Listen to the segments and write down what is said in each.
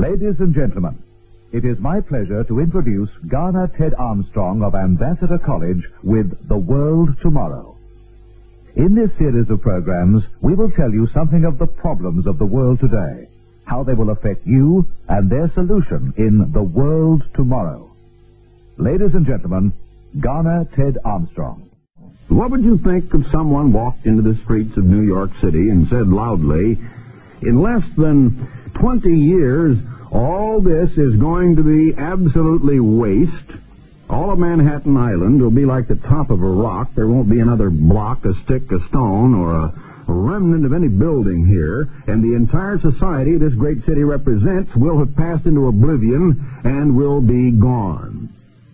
Ladies and gentlemen, it is my pleasure to introduce Garner Ted Armstrong of Ambassador College with The World Tomorrow. In this series of programs, we will tell you something of the problems of the world today, how they will affect you, and their solution in The World Tomorrow. Ladies and gentlemen, Garner Ted Armstrong. What would you think if someone walked into the streets of New York City and said loudly, in less than 20 years, all this is going to be absolutely waste. All of Manhattan Island will be like the top of a rock. There won't be another block, a stick, a stone, or a remnant of any building here, and the entire society this great city represents will have passed into oblivion and will be gone.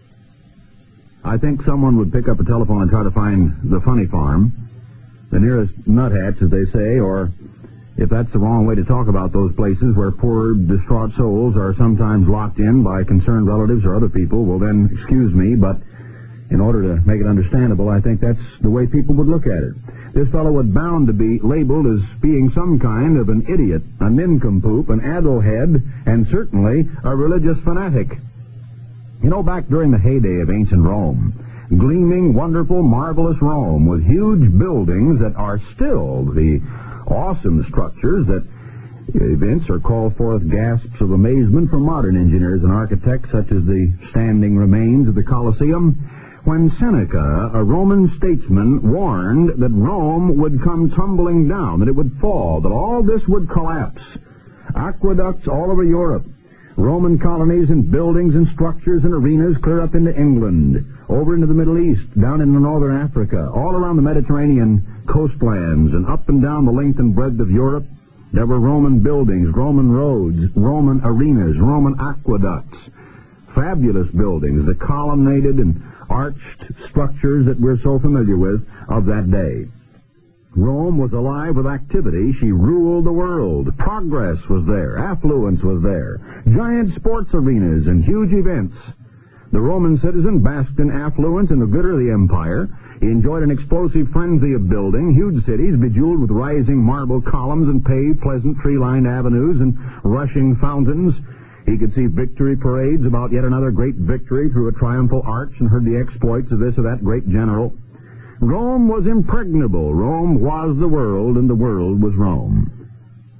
I think someone would pick up a telephone and try to find the funny farm, the nearest nuthatch, as they say, or if that's the wrong way to talk about those places where poor, distraught souls are sometimes locked in by concerned relatives or other people, well then, excuse me, but in order to make it understandable, I think that's the way people would look at it. This fellow was bound to be labeled as being some kind of an idiot, a nincompoop, an addlehead, and certainly a religious fanatic. You know, back during the heyday of ancient Rome, gleaming, wonderful, marvelous Rome, with huge buildings that are still the awesome structures that evince or call forth gasps of amazement from modern engineers and architects, such as the standing remains of the Colosseum, when Seneca, a Roman statesman, warned that Rome would come tumbling down, that it would fall, that all this would collapse. Aqueducts all over Europe, Roman colonies and buildings and structures and arenas clear up into England, over into the Middle East, down into northern Africa, all around the Mediterranean coastlands, and up and down the length and breadth of Europe. There were Roman buildings, Roman roads, Roman arenas, Roman aqueducts, fabulous buildings, the colonnaded and arched structures that we're so familiar with of that day. Rome was alive with activity. She ruled the world. Progress was there. Affluence was there. Giant sports arenas and huge events. The Roman citizen basked in affluence and the glitter of the empire. He enjoyed an explosive frenzy of building, huge cities bejeweled with rising marble columns and paved, pleasant tree-lined avenues and rushing fountains. He could see victory parades about yet another great victory through a triumphal arch and heard the exploits of this or that great general. Rome was impregnable. Rome was the world, and the world was Rome.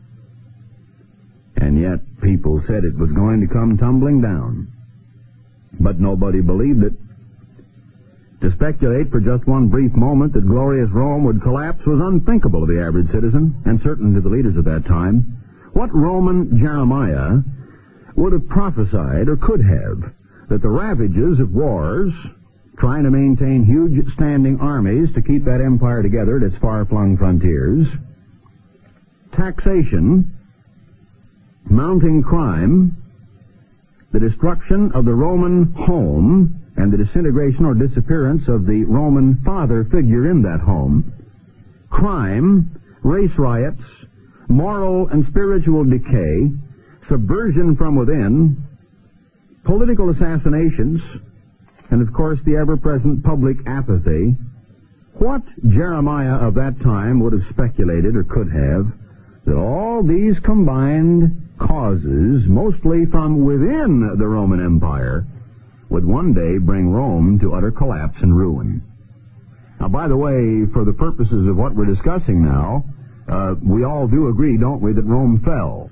And yet people said it was going to come tumbling down. But nobody believed it. To speculate for just one brief moment that glorious Rome would collapse was unthinkable to the average citizen, and certain to the leaders of that time. What Roman Jeremiah would have prophesied, or could have, that the ravages of wars, trying to maintain huge standing armies to keep that empire together at its far-flung frontiers, taxation, mounting crime, the destruction of the Roman home, and the disintegration or disappearance of the Roman father figure in that home, crime, race riots, moral and spiritual decay, subversion from within, political assassinations, and of course the ever-present public apathy. What Jeremiah of that time would have speculated, or could have, that all these combined causes, mostly from within the Roman Empire, would one day bring Rome to utter collapse and ruin. Now, by the way, for the purposes of what we're discussing now, we all do agree, don't we, that Rome fell.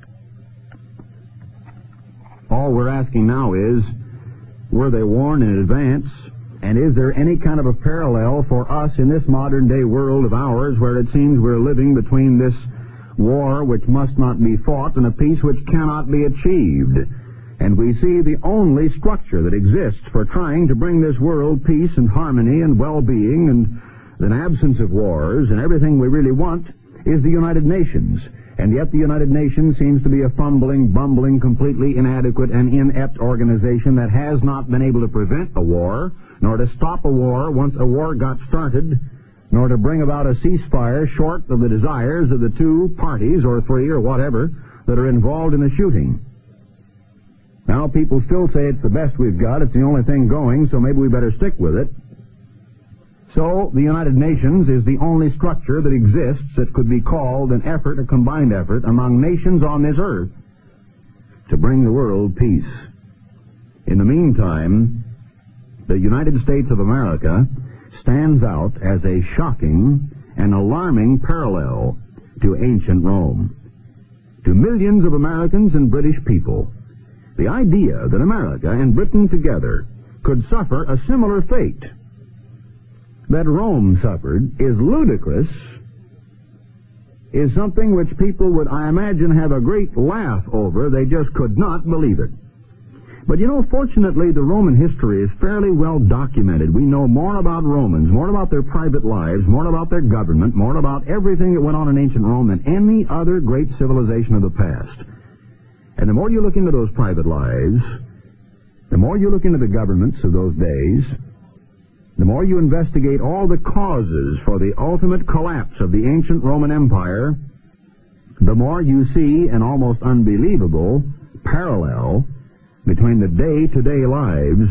All we're asking now is, were they warned in advance, and is there any kind of a parallel for us in this modern-day world of ours where it seems we're living between this war which must not be fought and a peace which cannot be achieved? And we see the only structure that exists for trying to bring this world peace and harmony and well-being and an absence of wars and everything we really want is the United Nations. And yet the United Nations seems to be a fumbling, bumbling, completely inadequate and inept organization that has not been able to prevent a war, nor to stop a war once a war got started, nor to bring about a ceasefire short of the desires of the two parties, or three, or whatever, that are involved in the shooting. Now, people still say it's the best we've got, it's the only thing going, so maybe we better stick with it. So, the United Nations is the only structure that exists that could be called an effort, a combined effort, among nations on this earth to bring the world peace. In the meantime, the United States of America stands out as a shocking and alarming parallel to ancient Rome. To millions of Americans and British people, the idea that America and Britain together could suffer a similar fate that Rome suffered is ludicrous, is something which people would, I imagine, have a great laugh over. They just could not believe it. But you know, fortunately, the Roman history is fairly well documented. We know more about Romans, more about their private lives, more about their government, more about everything that went on in ancient Rome than any other great civilization of the past. And the more you look into those private lives, the more you look into the governments of those days, the more you investigate all the causes for the ultimate collapse of the ancient Roman Empire, the more you see an almost unbelievable parallel between the day-to-day lives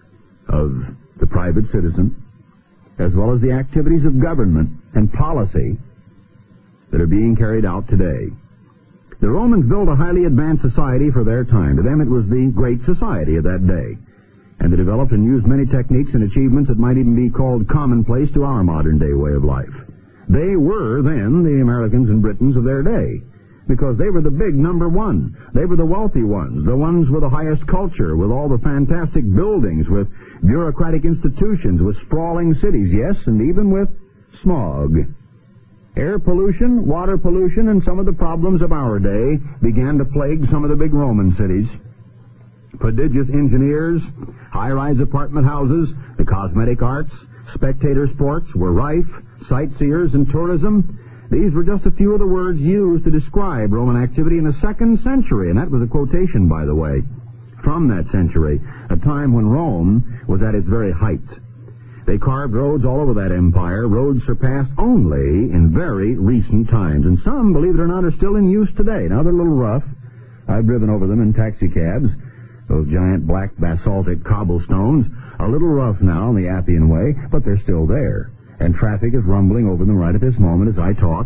of the private citizen, as well as the activities of government and policy that are being carried out today. The Romans built a highly advanced society for their time. To them, it was the great society of that day. And they developed and used many techniques and achievements that might even be called commonplace to our modern-day way of life. They were, then, the Americans and Britons of their day, because they were the big number one. They were the wealthy ones, the ones with the highest culture, with all the fantastic buildings, with bureaucratic institutions, with sprawling cities, yes, and even with smog. Air pollution, water pollution, and some of the problems of our day began to plague some of the big Roman cities. Prodigious engineers, high-rise apartment houses, the cosmetic arts, spectator sports were rife, sightseers and tourism. These were just a few of the words used to describe Roman activity in the 2nd century, and that was a quotation, by the way, from that century, a time when Rome was at its very height. They carved roads all over that empire, roads surpassed only in very recent times, and some, believe it or not, are still in use today. Now, they're a little rough. I've driven over them in taxicabs. Those giant black basaltic cobblestones are a little rough now in the Appian Way, but they're still there. And traffic is rumbling over them right at this moment as I talk.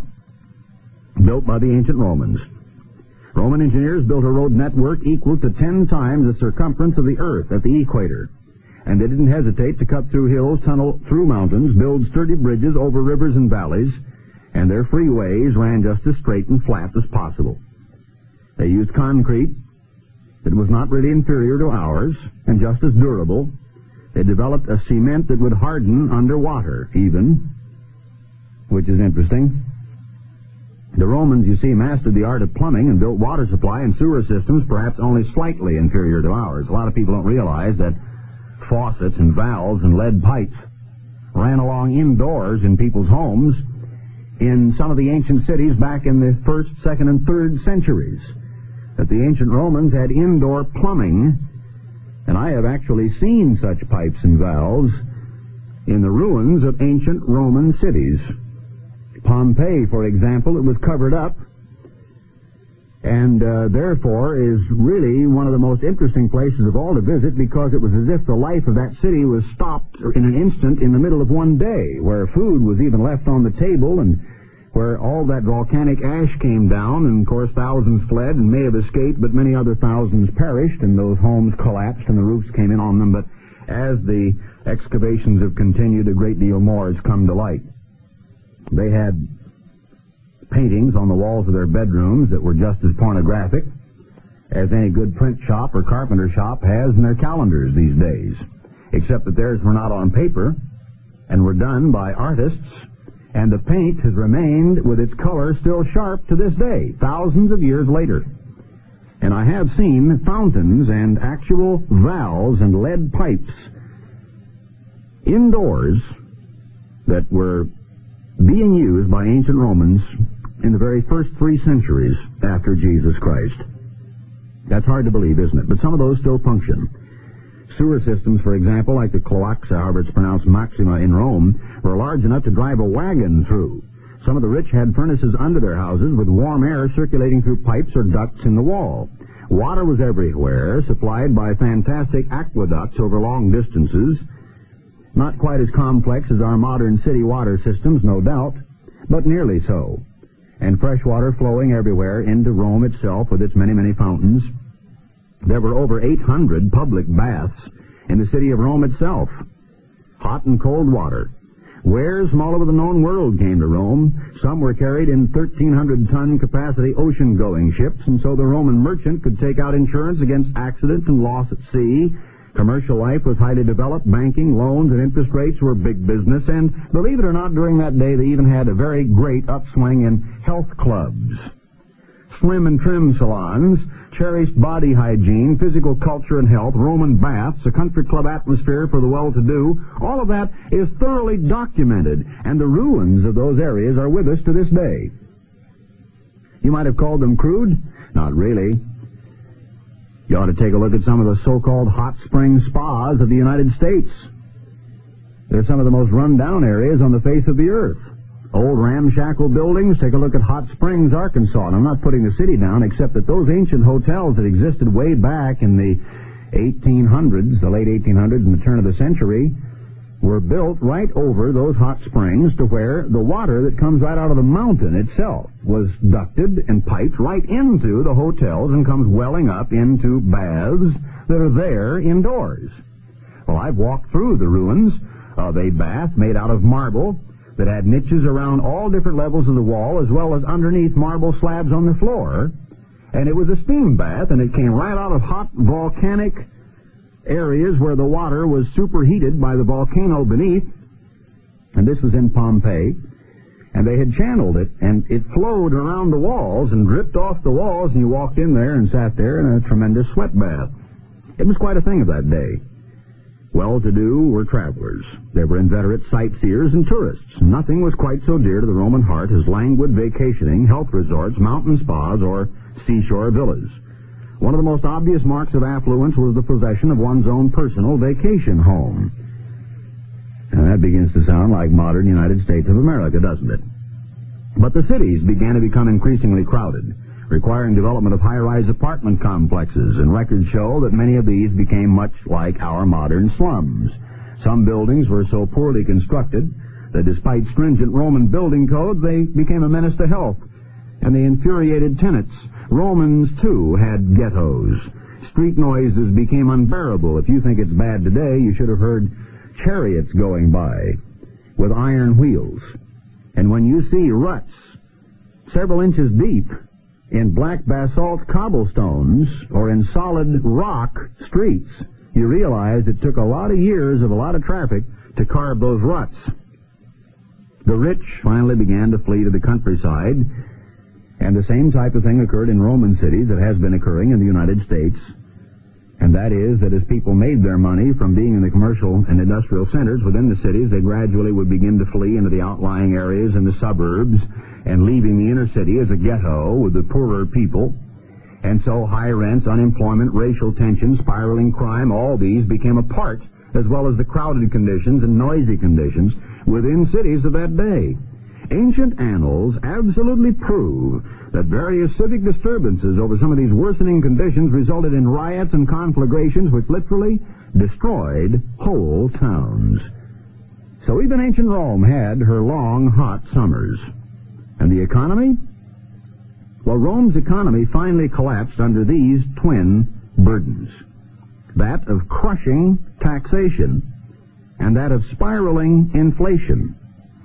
Built by the ancient Romans. Roman engineers built a road network equal to 10 times the circumference of the Earth at the equator. And they didn't hesitate to cut through hills, tunnel through mountains, build sturdy bridges over rivers and valleys, and their freeways ran just as straight and flat as possible. They used concrete that was not really inferior to ours, and just as durable. They developed a cement that would harden underwater, even, which is interesting. The Romans, you see, mastered the art of plumbing and built water supply and sewer systems perhaps only slightly inferior to ours. A lot of people don't realize that faucets and valves and lead pipes ran along indoors in people's homes in some of the ancient cities back in the 1st, 2nd, and 3rd centuries. That the ancient Romans had indoor plumbing, and I have actually seen such pipes and valves in the ruins of ancient Roman cities. Pompeii, for example, it was covered up, and therefore is really one of the most interesting places of all to visit, because it was as if the life of that city was stopped in an instant in the middle of one day, where food was even left on the table, and where all that volcanic ash came down, and of course thousands fled and may have escaped, but many other thousands perished, and those homes collapsed and the roofs came in on them. But as the excavations have continued, a great deal more has come to light. They had paintings on the walls of their bedrooms that were just as pornographic as any good print shop or carpenter shop has in their calendars these days, except that theirs were not on paper and were done by artists, and the paint has remained with its color still sharp to this day, thousands of years later. And I have seen fountains and actual valves and lead pipes indoors that were being used by ancient Romans in the very first 3 centuries after Jesus Christ. That's hard to believe, isn't it? But some of those still function. Sewer systems, for example, like the Cloaca, however it's pronounced, Maxima in Rome, were large enough to drive a wagon through. Some of the rich had furnaces under their houses with warm air circulating through pipes or ducts in the wall. Water was everywhere, supplied by fantastic aqueducts over long distances. Not quite as complex as our modern city water systems, no doubt, but nearly so. And fresh water flowing everywhere into Rome itself with its many, many fountains. There were over 800 public baths in the city of Rome itself. Hot and cold water. Wares from all over the known world came to Rome. Some were carried in 1,300-ton capacity ocean-going ships, and so the Roman merchant could take out insurance against accident and loss at sea. Commercial life was highly developed. Banking, loans, and interest rates were big business, and believe it or not, during that day they even had a very great upswing in health clubs. Slim and trim salons, cherished body hygiene, physical culture and health, Roman baths, a country club atmosphere for the well-to-do, all of that is thoroughly documented, and the ruins of those areas are with us to this day. You might have called them crude. Not really. You ought to take a look at some of the so-called hot spring spas of the United States. They're some of the most run-down areas on the face of the earth. Old ramshackle buildings. Take a look at Hot Springs, Arkansas. And I'm not putting the city down, except that those ancient hotels that existed way back in the 1800s, the late 1800s and the turn of the century, were built right over those hot springs to where the water that comes right out of the mountain itself was ducted and piped right into the hotels and comes welling up into baths that are there indoors. Well, I've walked through the ruins of a bath made out of marble that had niches around all different levels of the wall as well as underneath marble slabs on the floor. And it was a steam bath, and it came right out of hot volcanic areas where the water was superheated by the volcano beneath. And this was in Pompeii. And they had channeled it, and it flowed around the walls and dripped off the walls, and you walked in there and sat there in a tremendous sweat bath. It was quite a thing of that day. Well-to-do were travelers. There were inveterate sightseers and tourists. Nothing was quite so dear to the Roman heart as languid vacationing, health resorts, mountain spas, or seashore villas. One of the most obvious marks of affluence was the possession of one's own personal vacation home. And that begins to sound like modern United States of America, doesn't it? But the cities began to become increasingly crowded, requiring development of high-rise apartment complexes, and records show that many of these became much like our modern slums. Some buildings were so poorly constructed that despite stringent Roman building codes, they became a menace to health, and they infuriated tenants. Romans, too, had ghettos. Street noises became unbearable. If you think it's bad today, you should have heard chariots going by with iron wheels. And when you see ruts several inches deep in black basalt cobblestones or in solid rock streets, you realize it took a lot of years of a lot of traffic to carve those ruts. The rich finally began to flee to the countryside, and the same type of thing occurred in Roman cities that has been occurring in the United States, and that is that as people made their money from being in the commercial and industrial centers within the cities, they gradually would begin to flee into the outlying areas and the suburbs, and leaving the inner city as a ghetto with the poorer people. And so high rents, unemployment, racial tension, spiraling crime, all these became a part, as well as the crowded conditions and noisy conditions within cities of that day. Ancient annals absolutely prove that various civic disturbances over some of these worsening conditions resulted in riots and conflagrations which literally destroyed whole towns. So even ancient Rome had her long, hot summers. And the economy? Well, Rome's economy finally collapsed under these twin burdens. That of crushing taxation and that of spiraling inflation.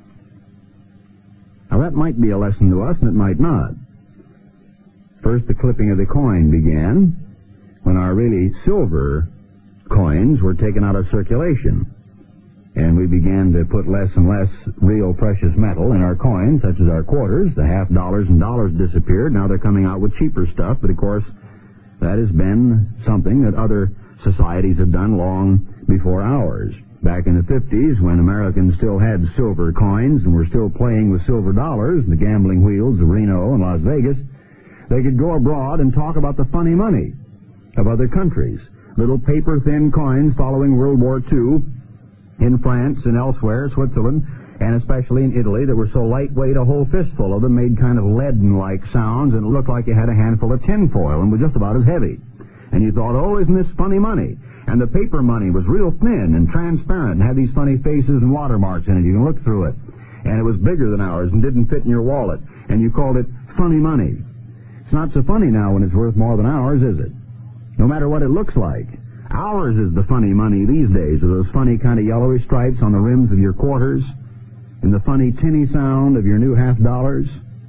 Now, that might be a lesson to us, and it might not. First, the clipping of the coin began when our really silver coins were taken out of circulation, and we began to put less and less real precious metal in our coins, such as our quarters. The half dollars and dollars disappeared. Now they're coming out with cheaper stuff, but of course, that has been something that other societies have done long before ours. Back in the 50s, when Americans still had silver coins and were still playing with silver dollars, the gambling wheels of Reno and Las Vegas, they could go abroad and talk about the funny money of other countries. Little paper-thin coins following World War II in France and elsewhere, Switzerland, and especially in Italy, that were so lightweight a whole fistful of them made kind of leaden-like sounds, and it looked like you had a handful of tinfoil and was just about as heavy. And you thought, oh, isn't this funny money? And the paper money was real thin and transparent and had these funny faces and watermarks in it. You can look through it. And it was bigger than ours and didn't fit in your wallet. And you called it funny money. It's not so funny now when it's worth more than ours, is it? no matter what it looks like. Ours is the funny money these days, with those funny kind of yellowy stripes on the rims of your quarters, and the funny tinny sound of your new $half.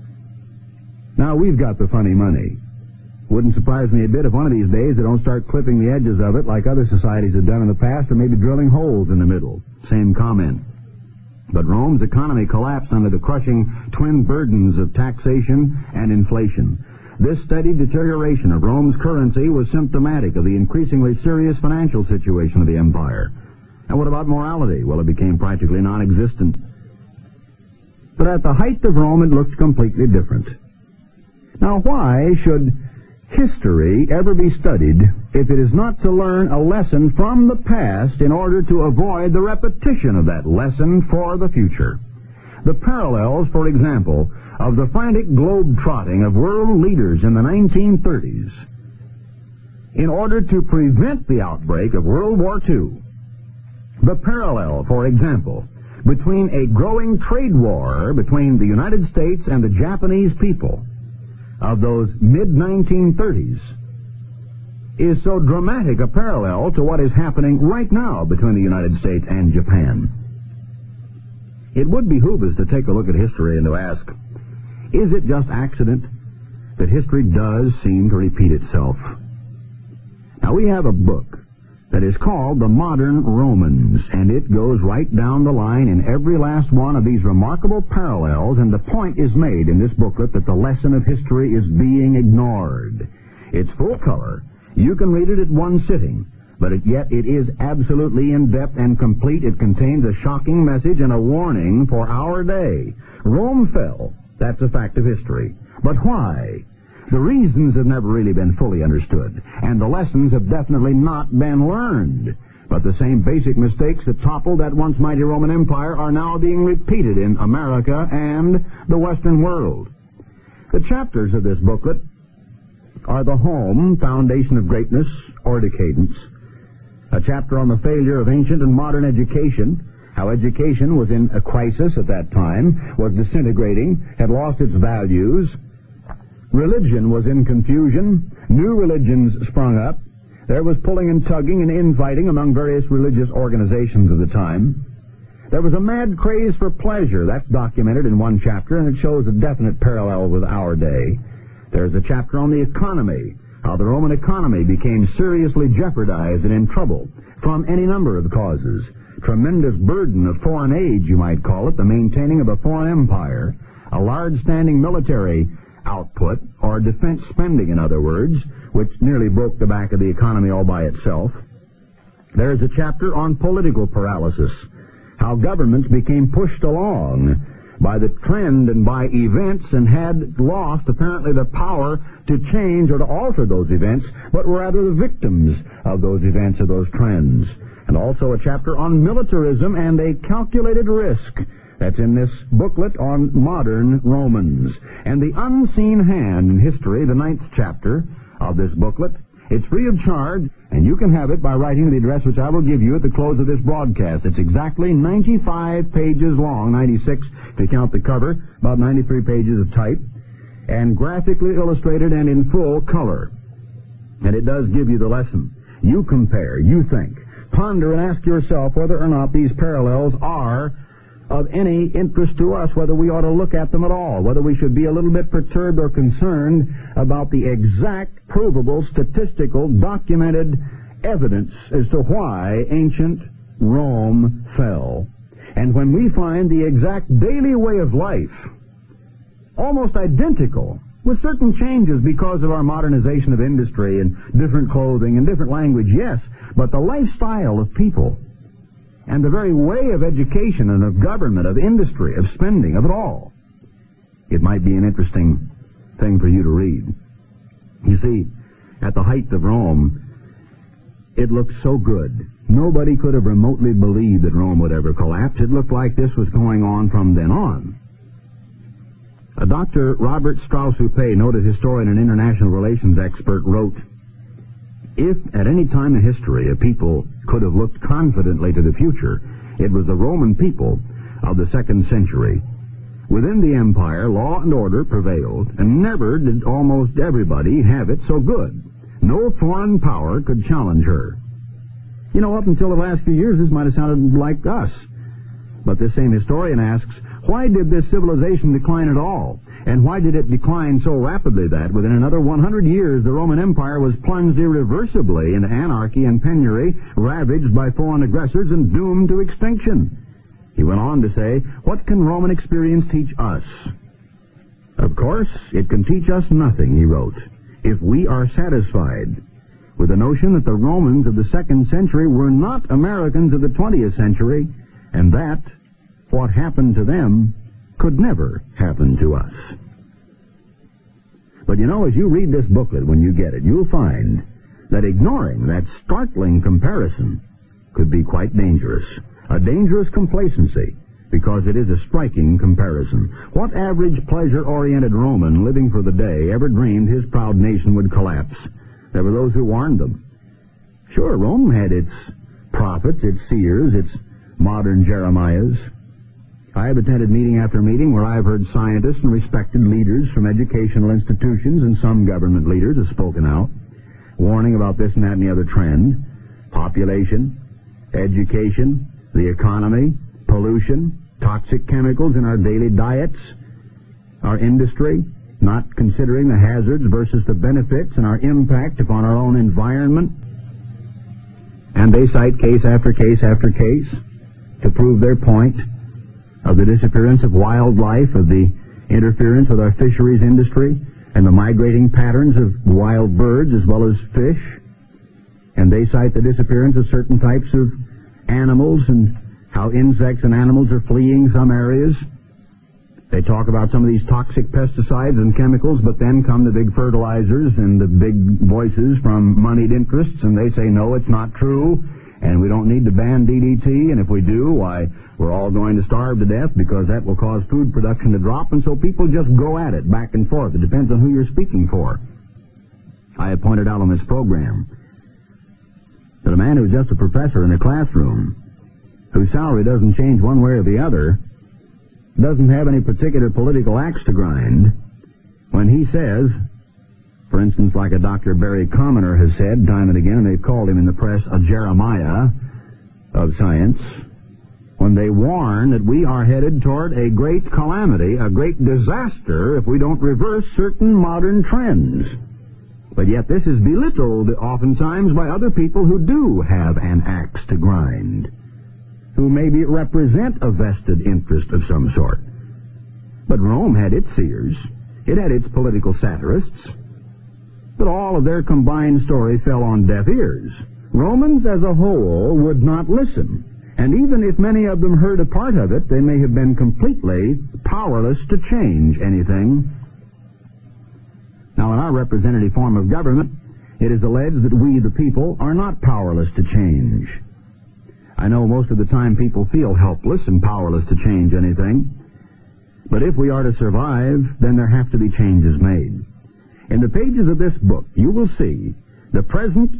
Now we've got the funny money. Wouldn't surprise me a bit if one of these days they don't start clipping the edges of it like other societies have done in the past, or maybe drilling holes in the middle. Same comment. But Rome's economy collapsed under the crushing twin burdens of taxation and inflation. This steady deterioration of Rome's currency was symptomatic of the increasingly serious financial situation of the empire. And what about morality? Well, it became practically non-existent. But at the height of Rome, it looked completely different. Now, why should history ever be studied if it is not to learn a lesson from the past in order to avoid the repetition of that lesson for the future? The parallels, for example, of the frantic globe-trotting of world leaders in the 1930s in order to prevent the outbreak of World War II. The parallel, for example, between a growing trade war between the United States and the Japanese people of those mid-1930s is so dramatic a parallel to what is happening right now between the United States and Japan. It would behoove us to take a look at history and to ask, is it just accident that history does seem to repeat itself? Now, we have a book that is called The Modern Romans, and it goes right down the line in every last one of these remarkable parallels, and the point is made in this booklet that the lesson of history is being ignored. It's full color. You can read it at one sitting, but yet it is absolutely in-depth and complete. It contains a shocking message and a warning for our day. Rome fell. That's a fact of history. But why? The reasons have never really been fully understood, and the lessons have definitely not been learned. But the same basic mistakes that toppled that once mighty Roman Empire are now being repeated in America and the Western world. The chapters of this booklet are the home, foundation of greatness, or decadence. A chapter on the failure of ancient and modern education, how education was in a crisis at that time, was disintegrating, had lost its values. Religion was in confusion. New religions sprung up. There was pulling and tugging and infighting among various religious organizations of the time. There was a mad craze for pleasure. That's documented in one chapter, and it shows a definite parallel with our day. There's a chapter on the economy, how the Roman economy became seriously jeopardized and in trouble from any number of causes. Tremendous burden of foreign aid, you might call it, the maintaining of a foreign empire, a large standing military output, or defense spending, in other words, which nearly broke the back of the economy all by itself. There's a chapter on political paralysis, how governments became pushed along by the trend and by events and had lost, apparently, the power to change or to alter those events, but were rather the victims of those events, of those trends. And also a chapter on militarism and a calculated risk. That's in this booklet on modern Romans. And the unseen hand in history, the 9th chapter of this booklet. It's free of charge, and you can have it by writing to the address which I will give you at the close of this broadcast. It's exactly 95 pages long, 96 if you count the cover, about 93 pages of type, and graphically illustrated and in full color. And it does give you the lesson. You compare, you think, ponder and ask yourself whether or not these parallels are of any interest to us, whether we ought to look at them at all, whether we should be a little bit perturbed or concerned about the exact, provable, statistical, documented evidence as to why ancient Rome fell. And when we find the exact daily way of life almost identical, with certain changes because of our modernization of industry and different clothing and different language, yes, but the lifestyle of people and the very way of education and of government, of industry, of spending, of it all, it might be an interesting thing for you to read. You see, at the height of Rome, it looked so good. Nobody could have remotely believed that Rome would ever collapse. It looked like this was going on from then on. Dr. Robert Strauss-Hupé, noted historian and international relations expert, wrote, "If at any time in history a people could have looked confidently to the future, it was the Roman people of the 2nd century. Within the empire, law and order prevailed, and never did almost everybody have it so good. No foreign power could challenge her. You know, up until the last few years, this might have sounded like us. But this same historian asks, why did this civilization decline at all? And why did it decline so rapidly that within another 100 years the Roman Empire was plunged irreversibly into anarchy and penury, ravaged by foreign aggressors and doomed to extinction? He went on to say, what can Roman experience teach us? Of course, it can teach us nothing, he wrote, if we are satisfied with the notion that the Romans of the 2nd century were not Americans of the 20th century, and that what happened to them could never happen to us. But you know, as you read this booklet when you get it, you'll find that ignoring that startling comparison could be quite dangerous. A dangerous complacency, because it is a striking comparison. What average pleasure-oriented Roman living for the day ever dreamed his proud nation would collapse? There were those who warned them. Sure, Rome had its prophets, its seers, its modern Jeremiahs. I have attended meeting after meeting where I have heard scientists and respected leaders from educational institutions and some government leaders have spoken out, warning about this and that and the other trend: population, education, the economy, pollution, toxic chemicals in our daily diets, our industry, not considering the hazards versus the benefits and our impact upon our own environment. And they cite case after case after case to prove their point of the disappearance of wildlife, of the interference with our fisheries industry, and the migrating patterns of wild birds as well as fish. And they cite the disappearance of certain types of animals and how insects and animals are fleeing some areas. They talk about some of these toxic pesticides and chemicals, but then come the big fertilizers and the big voices from moneyed interests, and they say, no, it's not true, and we don't need to ban DDT, and if we do, why, we're all going to starve to death because that will cause food production to drop, and so people just go at it back and forth. It depends on who you're speaking for. I have pointed out on this program that a man who's just a professor in a classroom, whose salary doesn't change one way or the other, doesn't have any particular political axe to grind, when he says, for instance, like a Dr. Barry Commoner has said time and again, and they've called him in the press a Jeremiah of science, when they warn that we are headed toward a great calamity, a great disaster, if we don't reverse certain modern trends. But yet this is belittled oftentimes by other people who do have an axe to grind, who maybe represent a vested interest of some sort. But Rome had its seers. It had its political satirists. But all of their combined story fell on deaf ears. Romans as a whole would not listen. And even if many of them heard a part of it, they may have been completely powerless to change anything. Now, in our representative form of government, it is alleged that we, the people, are not powerless to change. I know most of the time people feel helpless and powerless to change anything. But if we are to survive, then there have to be changes made. In the pages of this book, you will see the present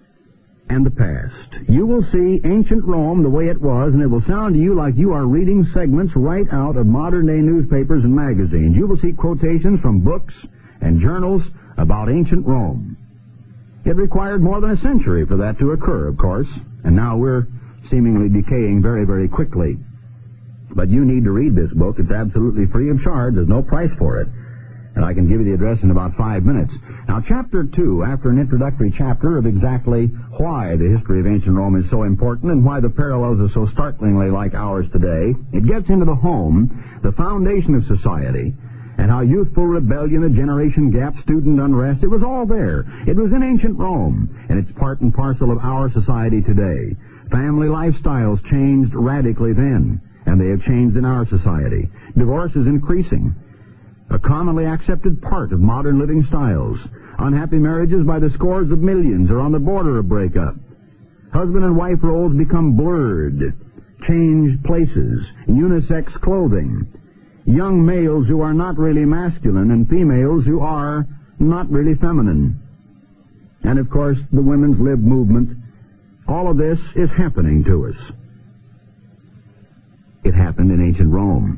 and the past. You will see ancient Rome the way it was, and it will sound to you like you are reading segments right out of modern-day newspapers and magazines. You will see quotations from books and journals about ancient Rome. It required more than a century for that to occur, of course, and now we're seemingly decaying very, very quickly. But you need to read this book. It's absolutely free of charge. There's no price for it. And I can give you the address in about 5 minutes. Now, Chapter 2, after an introductory chapter of exactly why the history of ancient Rome is so important and why the parallels are so startlingly like ours today, it gets into the home, the foundation of society, and how youthful rebellion, the generation gap, student unrest, it was all there. It was in ancient Rome, and it's part and parcel of our society today. Family lifestyles changed radically then, and they have changed in our society. Divorce is increasing, a commonly accepted part of modern living styles. Unhappy marriages by the scores of millions are on the border of breakup. Husband and wife roles become blurred, changed places, unisex clothing, young males who are not really masculine and females who are not really feminine. And of course, the women's lib movement. All of this is happening to us. It happened in ancient Rome.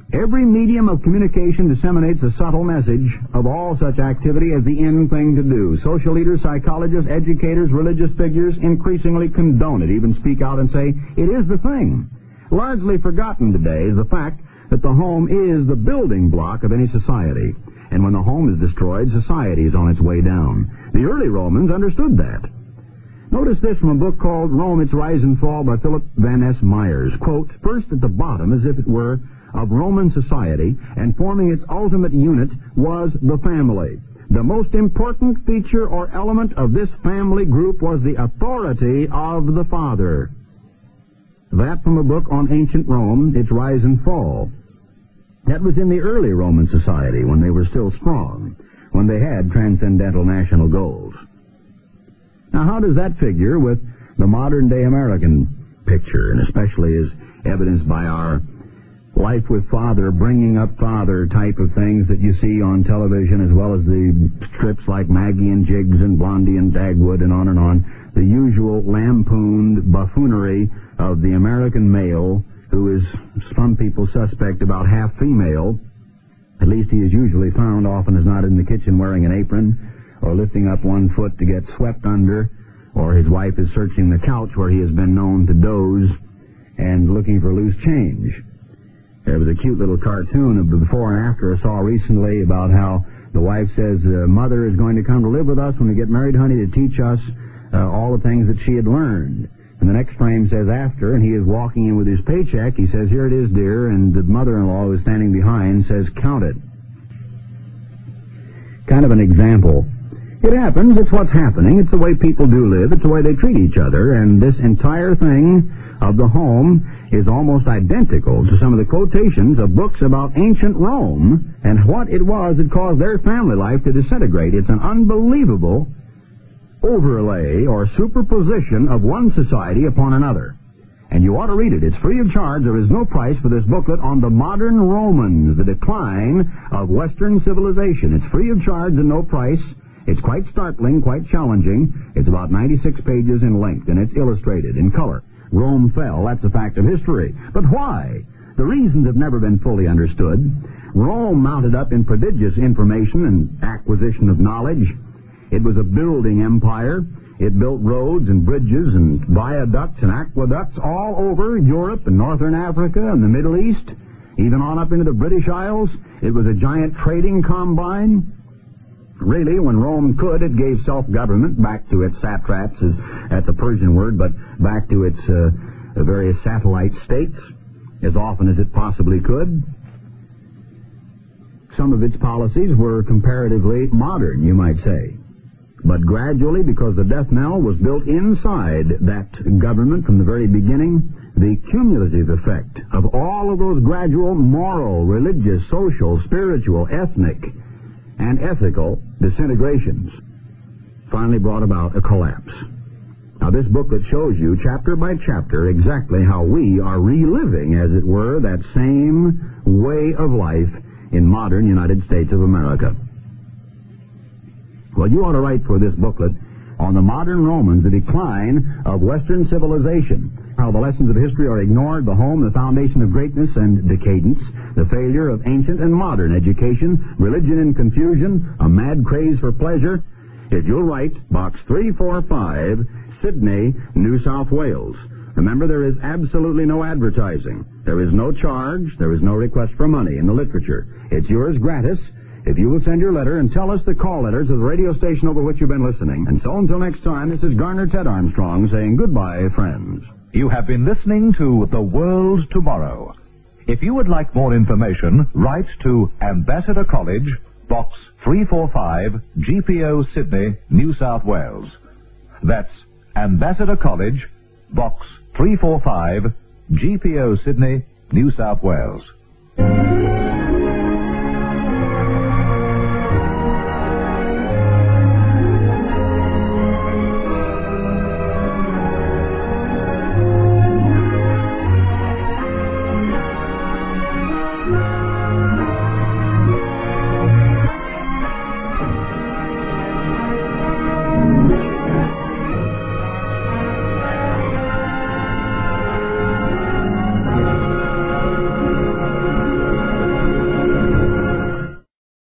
Every medium of communication disseminates a subtle message of all such activity as the in thing to do. Social leaders, psychologists, educators, religious figures increasingly condone it, even speak out and say, it is the thing. Largely forgotten today is the fact that the home is the building block of any society. And when the home is destroyed, society is on its way down. The early Romans understood that. Notice this from a book called Rome, Its Rise and Fall by Philip Van S. Myers. Quote, first at the bottom, as if it were, of Roman society, and forming its ultimate unit, was the family. The most important feature or element of this family group was the authority of the father. That from a book on ancient Rome, Its Rise and Fall. That was in the early Roman society, when they were still strong, when they had transcendental national goals. Now, how does that figure with the modern-day American picture, and especially as evidenced by our life with father, bringing up father type of things that you see on television, as well as the strips like Maggie and Jiggs and Blondie and Dagwood and on, the usual lampooned buffoonery of the American male, who is, some people suspect, about half female. At least he is usually found, often as not, in the kitchen wearing an apron, or lifting up one foot to get swept under, or his wife is searching the couch where he has been known to doze and looking for loose change. There was a cute little cartoon of the before and after I saw recently about how the wife says, Mother is going to come to live with us when we get married, honey, to teach us all the things that she had learned. And the next frame says after, and he is walking in with his paycheck. He says, here it is, dear, and the mother-in-law who is standing behind says, count it. Kind of an example. It happens. It's what's happening. It's the way people do live. It's the way they treat each other. And this entire thing of the home is almost identical to some of the quotations of books about ancient Rome and what it was that caused their family life to disintegrate. It's an unbelievable overlay or superposition of one society upon another. And you ought to read it. It's free of charge. There is no price for this booklet on the modern Romans, the decline of Western civilization. It's free of charge and no price. It's quite startling, quite challenging. It's about 96 pages in length, and it's illustrated in color. Rome fell. That's a fact of history. But why? The reasons have never been fully understood. Rome mounted up in prodigious information and acquisition of knowledge. It was a building empire. It built roads and bridges and viaducts and aqueducts all over Europe and northern Africa and the Middle East, even on up into the British Isles. It was a giant trading combine. Really, when Rome could, it gave self-government back to its satraps, that's a Persian word, but back to its various satellite states as often as it possibly could. Some of its policies were comparatively modern, you might say. But gradually, because the death knell was built inside that government from the very beginning, the cumulative effect of all of those gradual moral, religious, social, spiritual, ethnic, and ethical disintegrations finally brought about a collapse. Now, this booklet shows you, chapter by chapter, exactly how we are reliving, as it were, that same way of life in modern United States of America. Well, you ought to write for this booklet on the modern Romans, the decline of Western civilization, how the lessons of history are ignored, the home, the foundation of greatness and decadence, the failure of ancient and modern education, religion and confusion, a mad craze for pleasure. If you'll write, Box 345, Sydney, New South Wales. Remember, there is absolutely no advertising. There is no charge. There is no request for money in the literature. It's yours gratis if you will send your letter and tell us the call letters of the radio station over which you've been listening. And so until next time, this is Garner Ted Armstrong saying goodbye, friends. You have been listening to The World Tomorrow. If you would like more information, write to Ambassador College, Box 345, GPO, Sydney, New South Wales. That's Ambassador College, Box 345, GPO, Sydney, New South Wales.